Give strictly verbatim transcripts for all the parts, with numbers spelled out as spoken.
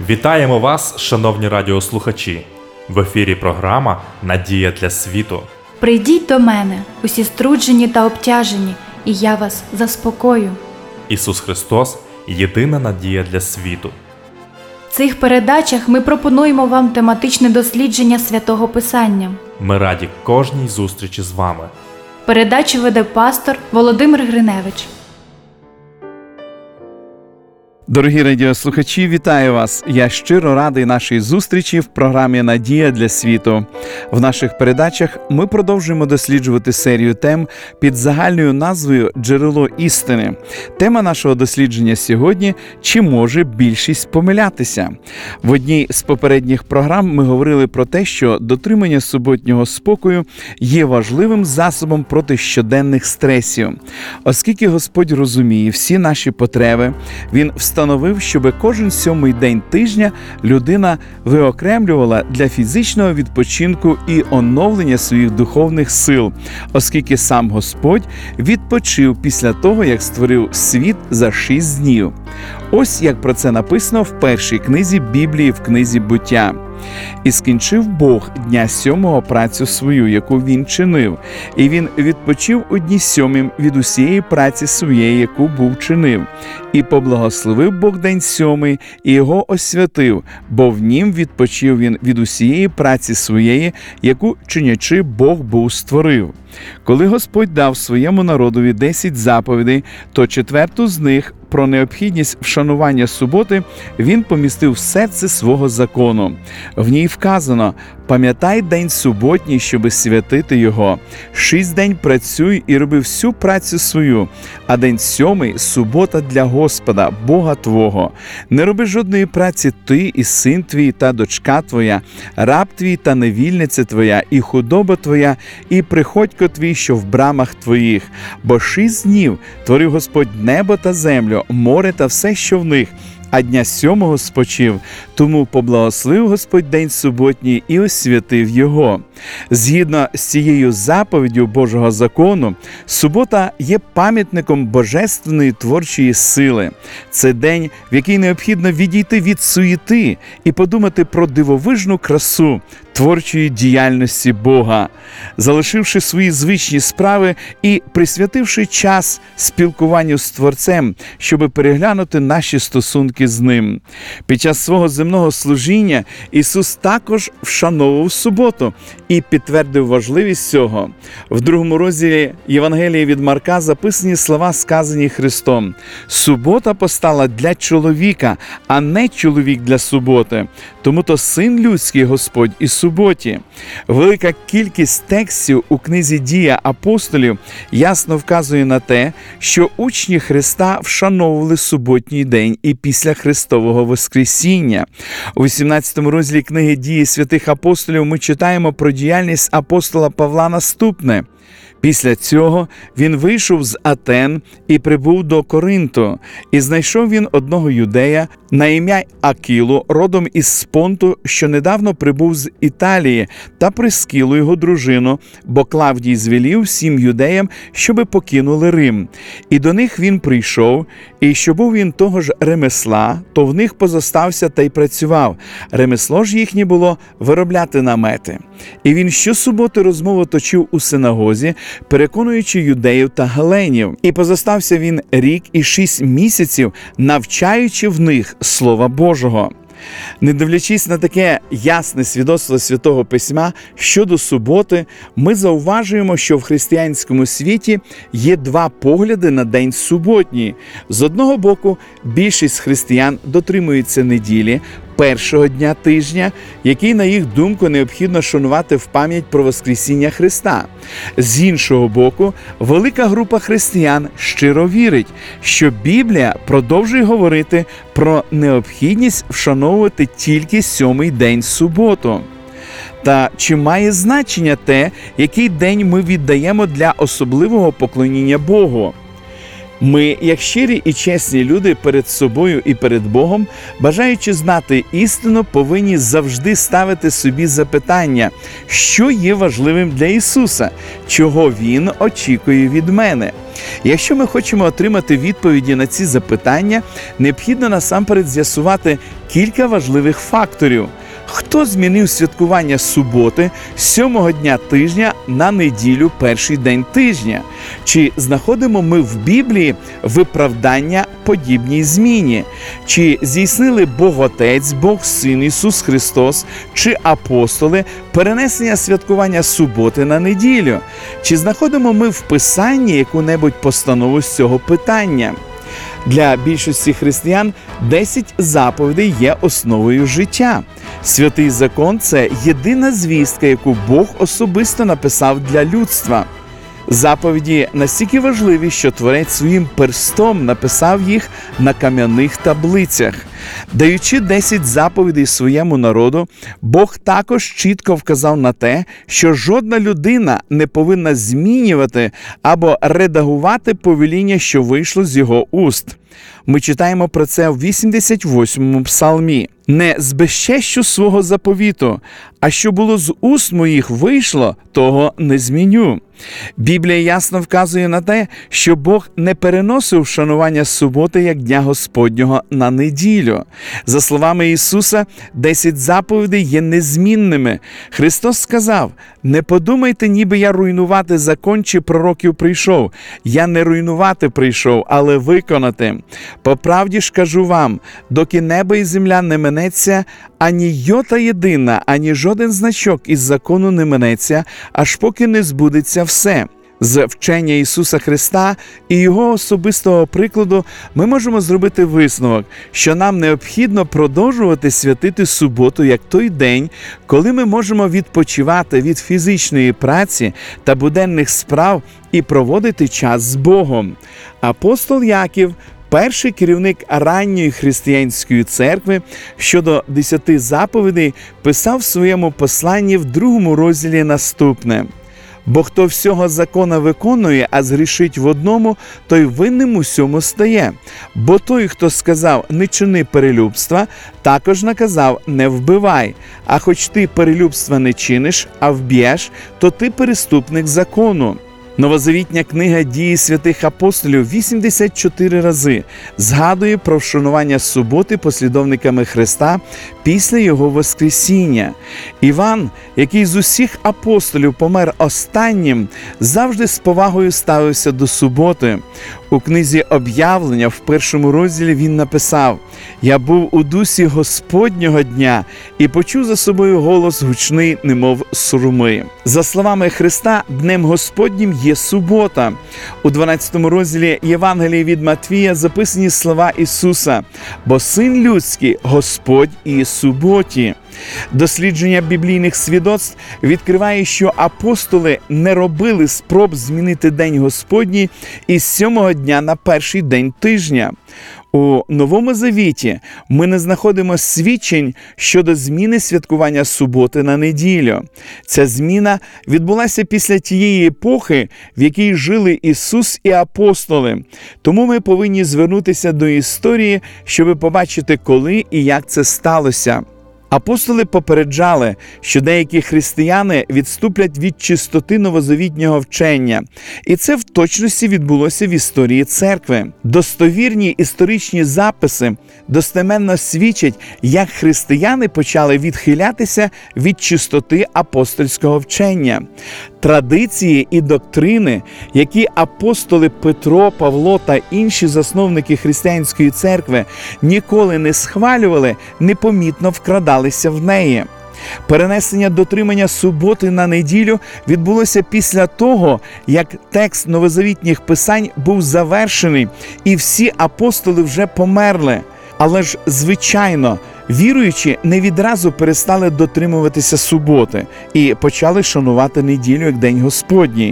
Вітаємо вас, шановні радіослухачі! В ефірі програма «Надія для світу». Прийдіть до мене, усі струджені та обтяжені, і я вас заспокою. Ісус Христос – єдина надія для світу. В цих передачах ми пропонуємо вам тематичне дослідження Святого Писання. Ми раді кожній зустрічі з вами. Передачу веде пастор Володимир Гриневич. Дорогі радіослухачі, вітаю вас! Я щиро радий нашій зустрічі в програмі «Надія для світу». В наших передачах ми продовжуємо досліджувати серію тем під загальною назвою «Джерело істини». Тема нашого дослідження сьогодні – «Чи може більшість помилятися?». В одній з попередніх програм ми говорили про те, що дотримання суботнього спокою є важливим засобом проти щоденних стресів. Оскільки Господь розуміє всі наші потреби, Він встановив Встановив, щоб кожен сьомий день тижня людина виокремлювала для фізичного відпочинку і оновлення своїх духовних сил, оскільки сам Господь відпочив після того, як створив світ за шість днів. Ось як про це написано в першій книзі Біблії, в книзі «Буття». «І скінчив Бог дня сьомого працю свою, яку він чинив, і він відпочив у дні сьомім від усієї праці своєї, яку був чинив. І поблагословив Бог день сьомий, і його освятив, бо в нім відпочив він від усієї праці своєї, яку чинячи Бог був створив». Коли Господь дав своєму народові десять заповідей, то четверту з них про необхідність вшанування суботи він помістив в серце свого закону. В ній вказано: «Пам'ятай день суботній, щоби святити його. Шість день працюй і роби всю працю свою, а день сьомий – субота для Господа, Бога твого. Не роби жодної праці ти і син твій та дочка твоя, раб твій та невільниця твоя, і худоба твоя, і приходько твій, що в брамах твоїх. Бо шість днів творив Господь небо та землю, море та все, що в них, а дня сьомого спочив, тому поблагословив Господь день суботній і освятив його». Згідно з цією заповіддю Божого закону, субота є пам'ятником божественної творчої сили. Це день, в який необхідно відійти від суєти і подумати про дивовижну красу творчої діяльності Бога. Залишивши свої звичні справи і присвятивши час спілкуванню з Творцем, щоб переглянути наші стосунки з Ним. Під час свого земного служіння Ісус також вшановував суботу і підтвердив важливість цього. В другому розділі Євангелія від Марка записані слова, сказані Христом: «Субота постала для чоловіка, а не чоловік для суботи. Тому-то Син людський Господь і суботі». Велика кількість текстів у книзі «Дія апостолів» ясно вказує на те, що учні Христа вшановували суботній день і після Христового Воскресіння. У вісімнадцятому розділі книги «Дії святих апостолів» ми читаємо про діяльність апостола Павла наступне. Після цього він вийшов з Атен і прибув до Коринту. І знайшов він одного юдея на ім'я Акілу, родом із Спонту, що недавно прибув з Італії, та Прискілу його дружину, бо Клавдій звелів всім юдеям, щоби покинули Рим. І до них він прийшов, і що був він того ж ремесла, то в них позостався та й працював. Ремесло ж їхнє було виробляти намети. І він щосуботи розмову точив у синагозі, переконуючи юдеїв та галенів. І позостався він рік і шість місяців, навчаючи в них Слова Божого. Не дивлячись на таке ясне свідоцтво Святого Письма щодо суботи, ми зауважуємо, що в християнському світі є два погляди на день суботній. З одного боку, більшість християн дотримуються неділі, першого дня тижня, який, на їх думку, необхідно шанувати в пам'ять про Воскресіння Христа. З іншого боку, велика група християн щиро вірить, що Біблія продовжує говорити про необхідність вшановувати тільки сьомий день суботу. Та чи має значення те, який день ми віддаємо для особливого поклоніння Богу? Ми, як щирі і чесні люди перед собою і перед Богом, бажаючи знати істину, повинні завжди ставити собі запитання, що є важливим для Ісуса, чого Він очікує від мене. Якщо ми хочемо отримати відповіді на ці запитання, необхідно насамперед з'ясувати кілька важливих факторів. Хто змінив святкування суботи сьомого дня тижня на неділю перший день тижня? Чи знаходимо ми в Біблії виправдання подібній зміні? Чи здійснили Бог Отець, Бог Син Ісус Христос чи апостоли перенесення святкування суботи на неділю? Чи знаходимо ми в Писанні яку-небудь постанову з цього питання? Для більшості християн десять заповідей є основою життя. Святий закон – це єдина звістка, яку Бог особисто написав для людства. Заповіді настільки важливі, що Творець своїм перстом написав їх на кам'яних таблицях. Даючи десять заповідей своєму народу, Бог також чітко вказав на те, що жодна людина не повинна змінювати або редагувати повеління, що вийшло з його уст. Ми читаємо про це в вісімдесят восьмому псалмі. «Не збезчещу свого заповіту, а що було з уст моїх вийшло, того не зміню». Біблія ясно вказує на те, що Бог не переносив шанування суботи як Дня Господнього на неділю. За словами Ісуса, десять заповідей є незмінними. Христос сказав: «Не подумайте, ніби я руйнувати закон чи пророків прийшов. Я не руйнувати прийшов, але виконати. По правді ж кажу вам, доки небо і земля не минеться, ані йота єдина, ані жоден значок із закону не минеться, аж поки не збудеться все». З вчення Ісуса Христа і Його особистого прикладу ми можемо зробити висновок, що нам необхідно продовжувати святити суботу як той день, коли ми можемо відпочивати від фізичної праці та буденних справ і проводити час з Богом. Апостол Яків, перший керівник ранньої християнської церкви, щодо десяти заповідей писав в своєму посланні в другому розділі наступне: «Бо хто всього закона виконує, а згрішить в одному, той винним усьому стає. Бо той, хто сказав «не чини перелюбства», також наказав «не вбивай». А хоч ти перелюбства не чиниш, а вб'єш, то ти переступник закону». Новозавітня книга «Дії святих апостолів» вісімдесят чотири рази згадує про вшанування суботи послідовниками Христа після Його Воскресіння. Іван, який з усіх апостолів помер останнім, завжди з повагою ставився до суботи. У книзі «Об'явлення» в першому розділі він написав: «Я був у дусі Господнього дня і почув за собою голос гучний, немов сурми». За словами Христа, Днем Господнім є субота. У дванадцятому розділі Євангелія від Матвія записані слова Ісуса: «Бо Син людський – Господь і суботі». Дослідження біблійних свідоцтв відкриває, що апостоли не робили спроб змінити День Господній із сьомого дня на перший день тижня. У Новому Завіті ми не знаходимо свідчень щодо зміни святкування суботи на неділю. Ця зміна відбулася після тієї епохи, в якій жили Ісус і апостоли. Тому ми повинні звернутися до історії, щоб побачити, коли і як це сталося. Апостоли попереджали, що деякі християни відступлять від чистоти новозавітнього вчення. І це в точності відбулося в історії церкви. Достовірні історичні записи достеменно свідчать, як християни почали відхилятися від чистоти апостольського вчення. Традиції і доктрини, які апостоли Петро, Павло та інші засновники християнської церкви ніколи не схвалювали, непомітно вкрадалися в неї. Перенесення дотримання суботи на неділю відбулося після того, як текст новозавітніх писань був завершений і всі апостоли вже померли. Але ж, звичайно, віруючі не відразу перестали дотримуватися суботи і почали шанувати неділю як День Господній.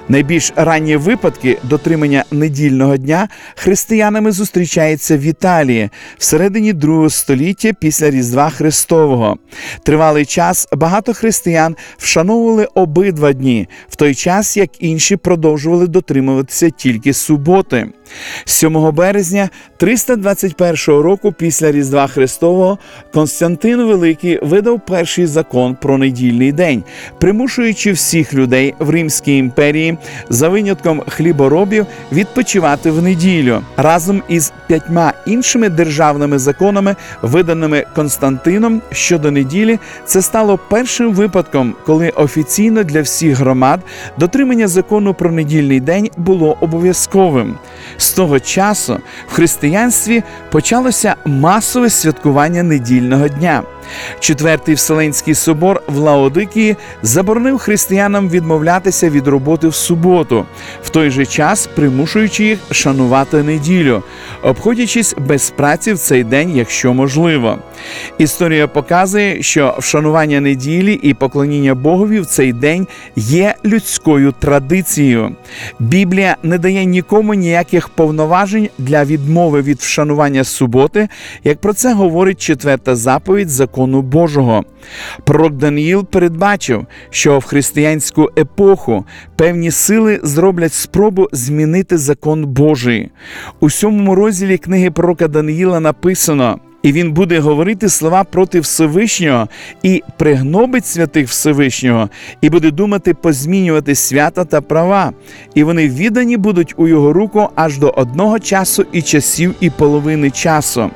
Найбільш ранні випадки дотримання недільного дня християнами зустрічаються в Італії всередині другого століття після Різдва Христового. Тривалий час багато християн вшановували обидва дні, в той час як інші продовжували дотримуватися тільки суботи. сьомого березня триста двадцять першого року після Різдва Христового Константин Великий видав перший закон про недільний день, примушуючи всіх людей в Римській імперії, за винятком хліборобів, відпочивати в неділю. Разом із п'ятьма іншими державними законами, виданими Константином щодо неділі, це стало першим випадком, коли офіційно для всіх громад дотримання закону про недільний день було обов'язковим. З того часу в християнстві почалося масове святкування недільного дня. Четвертий Вселенський собор в Лаодикії заборонив християнам відмовлятися від роботи в суботу, в той же час примушуючи їх шанувати неділю, обходячись без праці в цей день, якщо можливо. Історія показує, що вшанування неділі і поклоніння Богові в цей день є людською традицією. Біблія не дає нікому ніяких повноважень для відмови від вшанування суботи, як про це говорить четверта заповідь закону Божого. Пророк Даниїл передбачив, що в християнську епоху певні сили зроблять спробу змінити закон Божий. У сьомому розділі книги пророка Даниїла написано: «І він буде говорити слова проти Всевишнього, і пригнобить святих Всевишнього, і буде думати позмінювати свята та права, і вони віддані будуть у його руку аж до одного часу і часів і половини часу».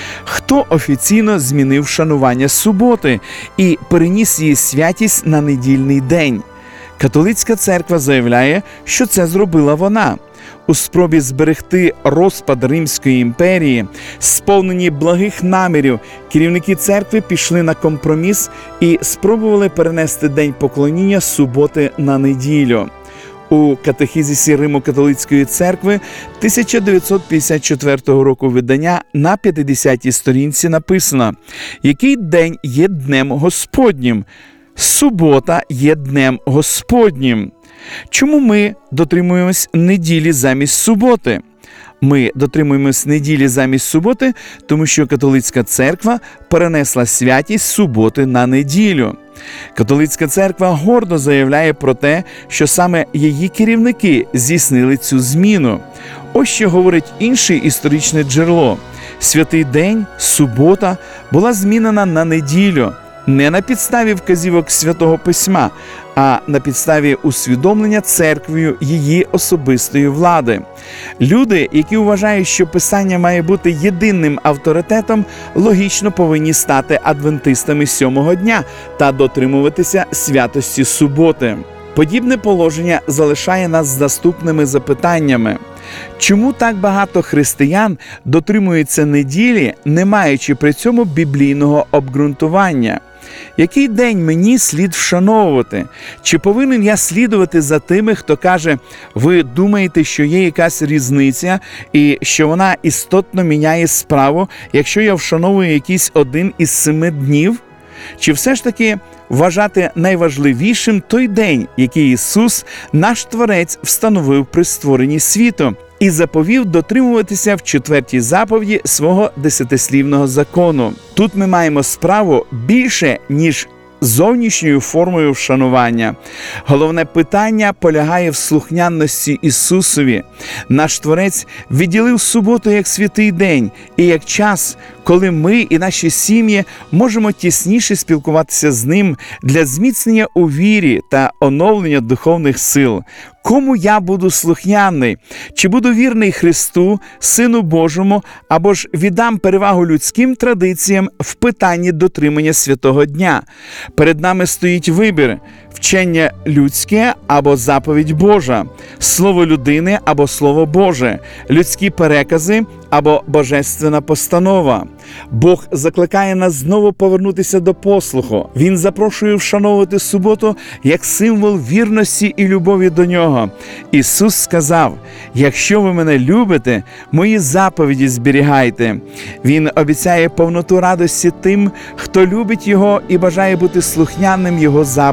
Хто офіційно змінив шанування суботи і переніс її святість на недільний день? Католицька церква заявляє, що це зробила вона. У спробі зберегти розпад Римської імперії, сповнені благих намірів, керівники церкви пішли на компроміс і спробували перенести день поклоніння з суботи на неділю. У катехизисі Римо-католицької церкви тисяча дев'ятсот п'ятдесят четвертого року видання на п'ятдесятій сторінці написано: «Який день є днем Господнім? Субота є днем Господнім». Чому ми дотримуємось неділі замість суботи? Ми дотримуємось неділі замість суботи, тому що католицька церква перенесла святість суботи на неділю. Католицька церква гордо заявляє про те, що саме її керівники здійснили цю зміну. Ось що говорить інше історичне джерело. Святий день, субота, була змінена на неділю, не на підставі вказівок Святого Письма, а на підставі усвідомлення церквою її особистої влади. Люди, які вважають, що Писання має бути єдиним авторитетом, логічно повинні стати адвентистами сьомого дня та дотримуватися святості суботи. Подібне положення залишає нас з наступними запитаннями. Чому так багато християн дотримуються неділі, не маючи при цьому біблійного обґрунтування? Який день мені слід вшановувати? Чи повинен я слідувати за тими, хто каже: ви думаєте, що є якась різниця і що вона істотно міняє справу, якщо я вшановую якийсь один із семи днів? Чи все ж таки вважати найважливішим той день, який Ісус, наш Творець, встановив при створенні світу і заповів дотримуватися в четвертій заповіді свого десятислівного закону? Тут ми маємо справу більше, ніж зовнішньою формою вшанування. Головне питання полягає в слухняності Ісусові. Наш Творець відділив суботу як святий день і як час, коли ми і наші сім'ї можемо тісніше спілкуватися з Ним для зміцнення у вірі та оновлення духовних сил. Кому я буду слухняний? Чи буду вірний Христу, Сину Божому, або ж віддам перевагу людським традиціям в питанні дотримання святого дня? Перед нами стоїть вибір – вчення людське або заповідь Божа, слово людини або слово Боже, людські перекази або божественна постанова. Бог закликає нас знову повернутися до послуху. Він запрошує вшановувати суботу як символ вірності і любові до Нього. Ісус сказав: «Якщо ви мене любите, мої заповіді зберігайте». Він обіцяє повноту радості тим, хто любить Його і бажає бути слухняним Його заповідям.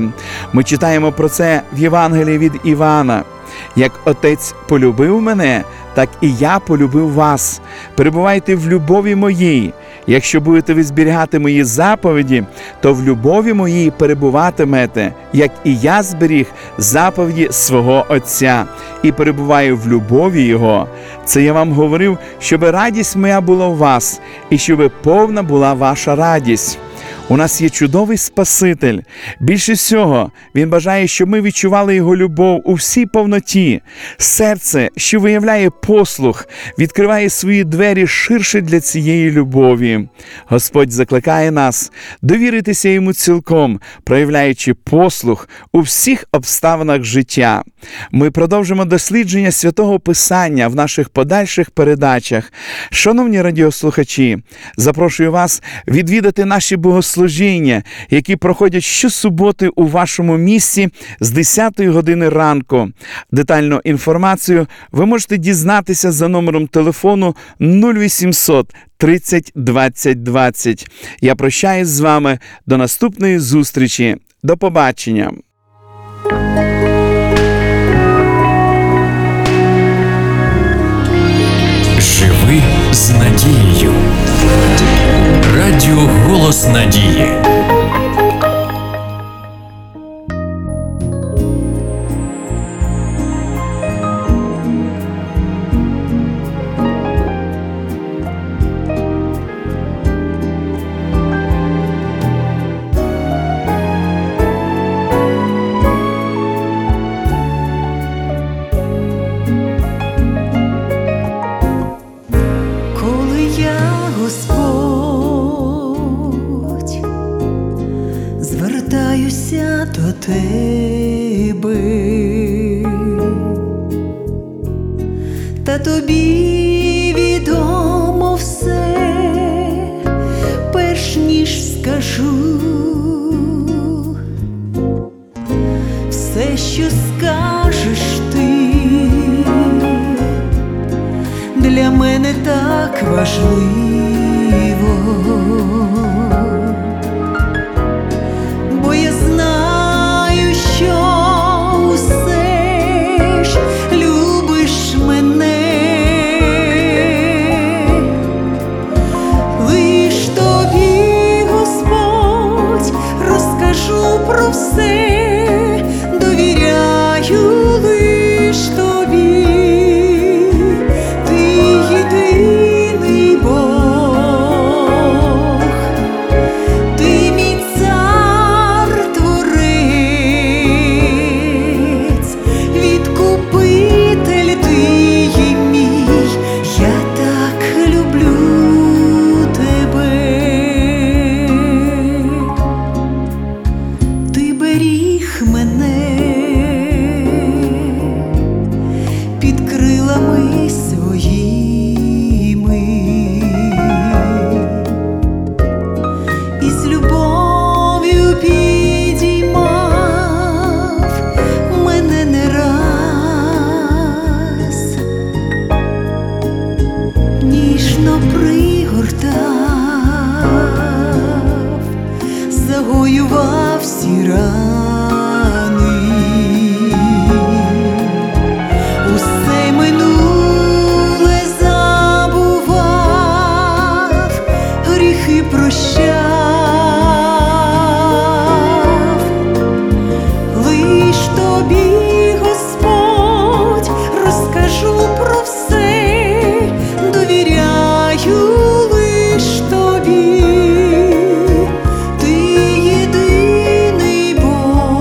серцем. Ми читаємо про це в Євангелії від Івана. «Як Отець полюбив мене, так і я полюбив вас. Перебувайте в любові моїй. Якщо будете ви зберігати мої заповіді, то в любові моїй перебуватимете, як і я зберіг заповіді свого Отця, і перебуваю в любові Його. Це я вам говорив, щоби радість моя була у вас, і щоби повна була ваша радість». У нас є чудовий Спаситель. Більше всього, Він бажає, щоб ми відчували Його любов у всій повноті. Серце, що виявляє послух, відкриває свої двері ширше для цієї любові. Господь закликає нас довіритися Йому цілком, проявляючи послух у всіх обставинах життя. Ми продовжимо дослідження Святого Писання в наших подальших передачах. Шановні радіослухачі, запрошую вас відвідати наші богослужіння, які проходять щосуботи у вашому місті з десятої години ранку. Детальну інформацію ви можете дізнатися за номером телефону нуль вісімсот тридцять двадцять двадцять. Я прощаюсь з вами до наступної зустрічі. До побачення. Живи з надією. Радіо «Голос надії». Коли я, Господь, звертаюся до Тебе, та Тобі відомо все, перш ніж скажу, все, що скажеш Ти, для мене так важливо, бо я знаю, що усе ж любиш мене. Лиш Тобі, Господь, розкажу про все, довіряю лиш Тобі. Єдиний Бог, Ти мій цар-творець, відкупитель Ти є мій, я так люблю Тебе. Ти беріг мене під крилами своїми, і з любов'ю підіймав мене не раз, ніжно пригортав, загоював всі рани. Усе минуле забував, гріхи прощав. Лиш Тобі, Господь, розкажу про все, довіряю лиш Тобі. Ти єдиний Бог,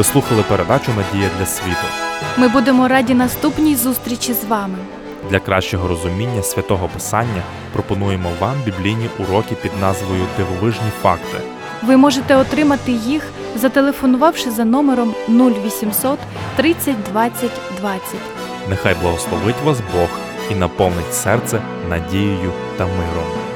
Ви слухали передачу «Надія для світу». Ми будемо раді наступній зустрічі з вами. Для кращого розуміння Святого Писання пропонуємо вам біблійні уроки під назвою «Дивовижні факти». Ви можете отримати їх, зателефонувавши за номером нуль вісімсот тридцять двадцять двадцять. Нехай благословить вас Бог і наповнить серце надією та миром.